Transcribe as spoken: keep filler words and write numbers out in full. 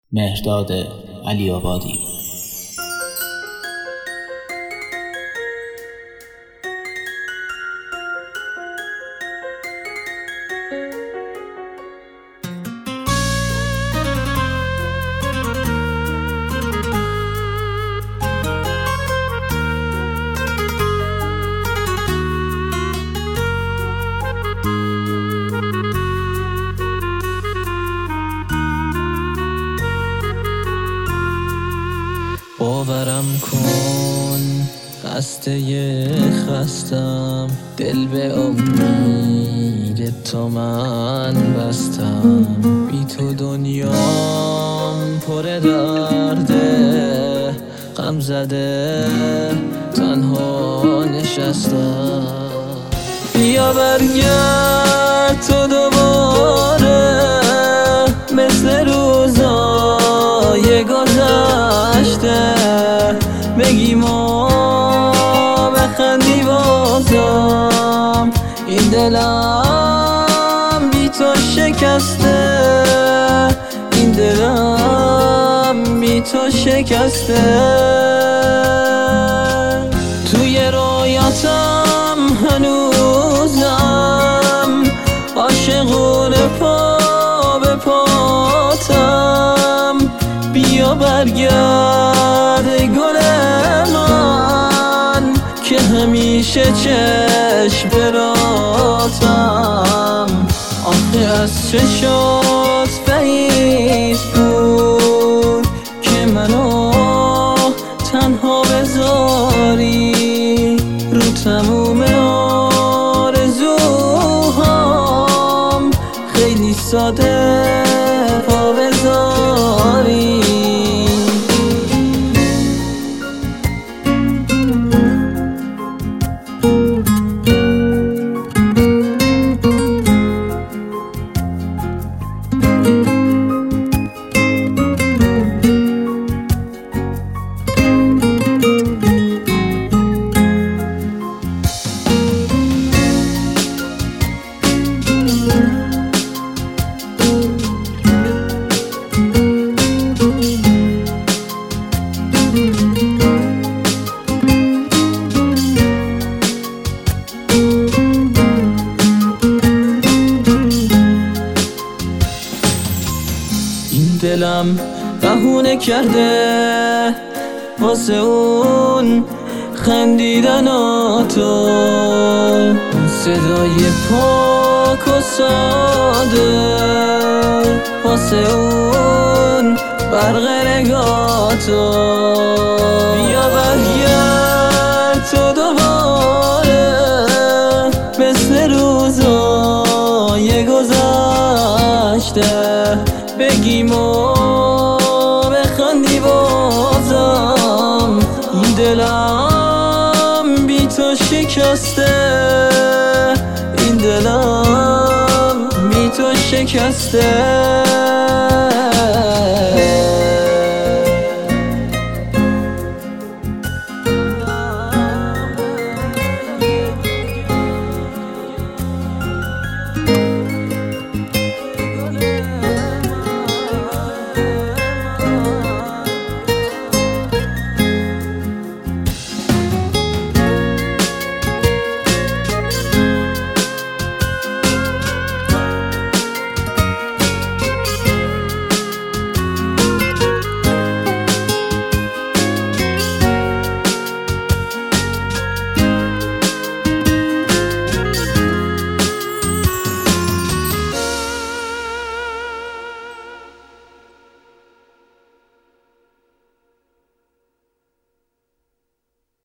مهرداد علی‌آبادی. باورم کن خسته خستم، دل به امید تو من بستم. بی تو دنیام پر درده، غم زده تنها نشستم. بیا برگرد تو دوباره مثل روزای گذشته، بگیم و بخندی بازم. این دلم بی تو شکسته، این دلم بی تو شکسته. توی رویاتم هنوزم عاشقونه پا به پاتم. بیا برگرد گل من که همیشه چشم براتم. آخه از چشات بعید بود که منو تنها بذاری، رو تموم آرزوهام خیلی ساده پا بذاری. دلم بهونه کرده واسه اون خندیدن تو، صدای پاک و ساده واسه اون برق نگاتو. بیا برگرد تو دوباره مثل روزای گذشته، بگیم و بخندی بازم. این دلم بی تو شکسته، این دلم بی تو شکسته.